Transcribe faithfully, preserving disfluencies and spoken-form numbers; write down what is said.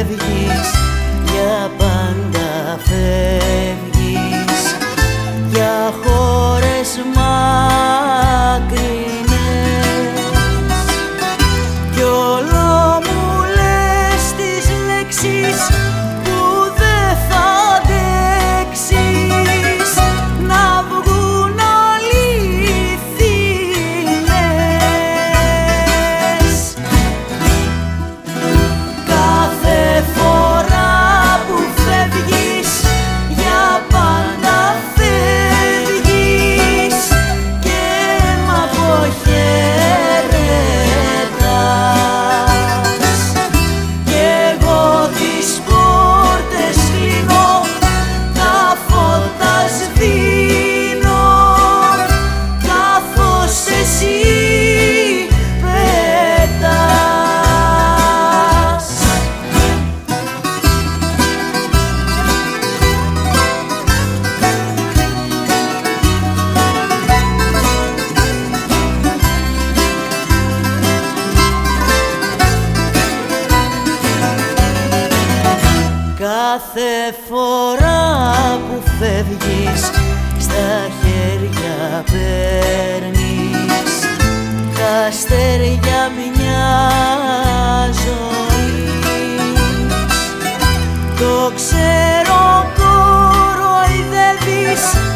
φεύγεις, για πάντα φεύγεις, για χώρες μακρινές. Κι όλο μου λες τις λέξεις που δεν θα αντέξεις να βγουν αλήθινες. Κάθε φορά που φεύγεις, για πάντα φεύγεις και μ' αποχαιρετάς. Κι εγώ τις πόρτες κλείνω, τα φώτα σβήνω, καθώς εσύ πετάς. Κάθε φορά που φεύγεις, στα χέρια παίρνεις τα αστέρια μιας ζωής. Το ξέρω κοροϊδεύεις